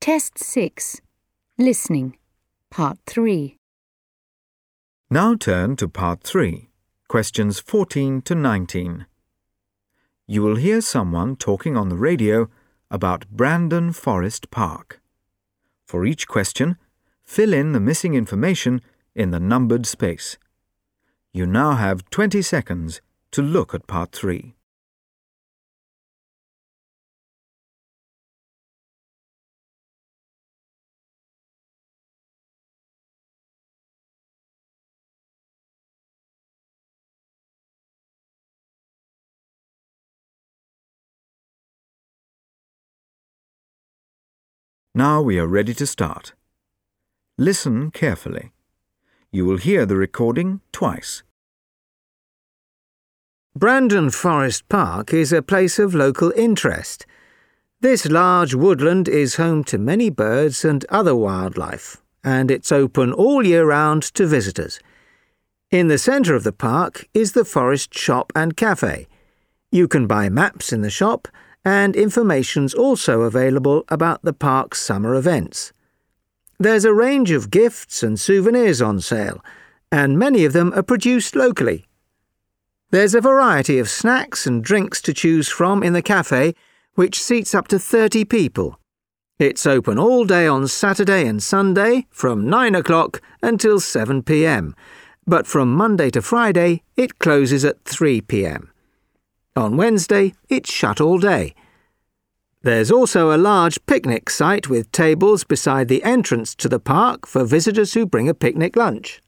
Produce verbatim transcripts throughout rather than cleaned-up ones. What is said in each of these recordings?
Test six. Listening. Part three. Now turn to Part three, questions fourteen to nineteen. You will hear someone talking on the radio about Brandon Forest Park. For each question, fill in the missing information in the numbered space. You now have twenty seconds to look at Part three. Now we are ready to start. Listen carefully. You will hear the recording twice. Brandon Forest Park is a place of local interest. This large woodland is home to many birds and other wildlife, and it's open all year round to visitors. In the centre of the park is the Forest Shop and Cafe. You can buy maps in the shop, and information's also available about the park's summer events. There's a range of gifts and souvenirs on sale, and many of them are produced locally. There's a variety of snacks and drinks to choose from in the cafe, which seats up to thirty people. It's open all day on Saturday and Sunday from nine o'clock until seven p m, but from Monday to Friday it closes at three p m. On Wednesday, it's shut all day. There's also a large picnic site with tables beside the entrance to the park for visitors who bring a picnic lunch.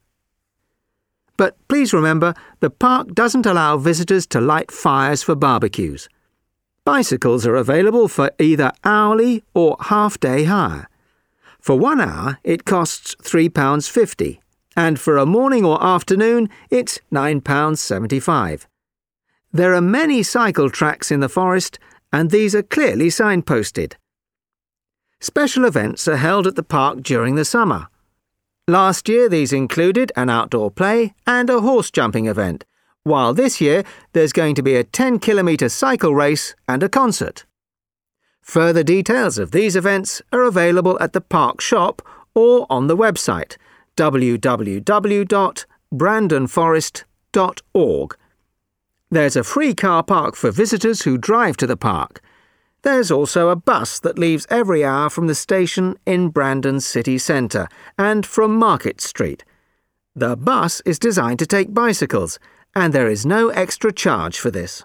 But please remember, the park doesn't allow visitors to light fires for barbecues. Bicycles are available for either hourly or half-day hire. For one hour, it costs three pounds fifty, and for a morning or afternoon, it's nine pounds seventy-five. There are many cycle tracks in the forest, and these are clearly signposted. Special events are held at the park during the summer. Last year these included an outdoor play and a horse jumping event, while this year there's going to be a ten kilometre cycle race and a concert. Further details of these events are available at the park shop or on the website w w w dot brandon forest dot org. There's a free car park for visitors who drive to the park. There's also a bus that leaves every hour from the station in Brandon city centre and from Market Street. The bus is designed to take bicycles, and there is no extra charge for this.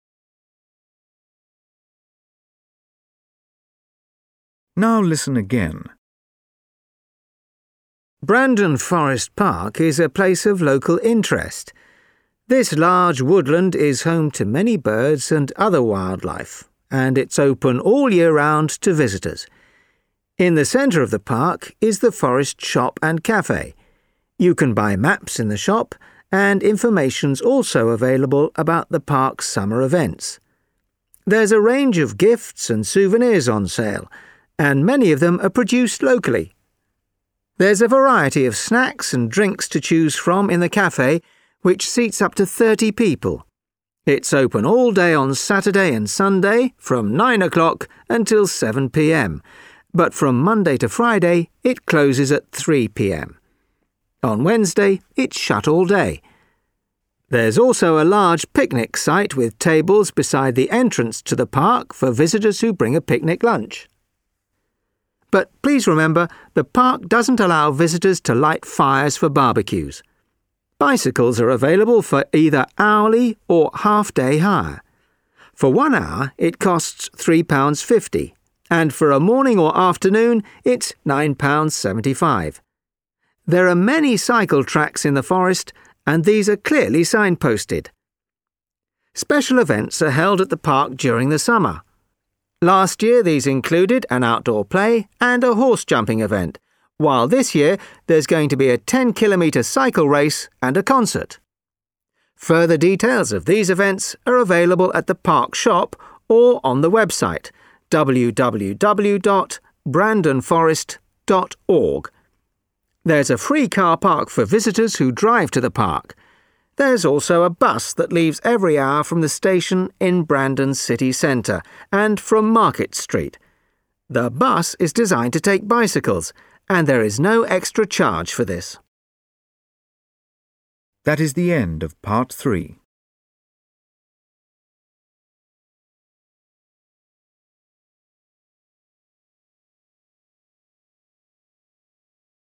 Now listen again. Brandon Forest Park is a place of local interest. This large woodland is home to many birds and other wildlife, and it's open all year round to visitors. In the centre of the park is the Forest Shop and Cafe. You can buy maps in the shop, and information's also available about the park's summer events. There's a range of gifts and souvenirs on sale, and many of them are produced locally. There's a variety of snacks and drinks to choose from in the cafe, which seats up to thirty people. It's open all day on Saturday and Sunday from nine o'clock until seven p m, but from Monday to Friday it closes at three p m. On Wednesday, it's shut all day. There's also a large picnic site with tables beside the entrance to the park for visitors who bring a picnic lunch. But please remember, the park doesn't allow visitors to light fires for barbecues. Bicycles are available for either hourly or half-day hire. For one hour, it costs three pounds fifty, and for a morning or afternoon, it's nine pounds seventy-five. There are many cycle tracks in the forest, and these are clearly signposted. Special events are held at the park during the summer. Last year these included an outdoor play and a horse jumping event, while this year there's going to be a ten kilometre cycle race and a concert. Further details of these events are available at the park shop or on the website w w w dot brandon forest dot org. There's a free car park for visitors who drive to the park. There's also a bus that leaves every hour from the station in Brandon city centre and from Market Street. The bus is designed to take bicycles, and there is no extra charge for this. That is the end of part three.